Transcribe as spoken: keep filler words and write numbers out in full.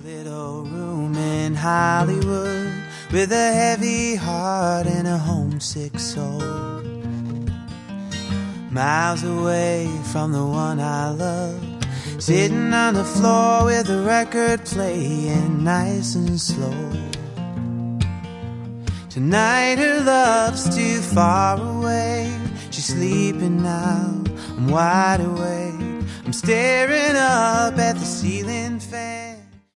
little room in Hollywood with a heavy heart and a homesick soul, miles away from the one I love, sitting on the floor with a record playing nice and slow. Tonight her love's too far away, she's sleeping now, I'm wide awake, I'm staring up at the ceiling fan.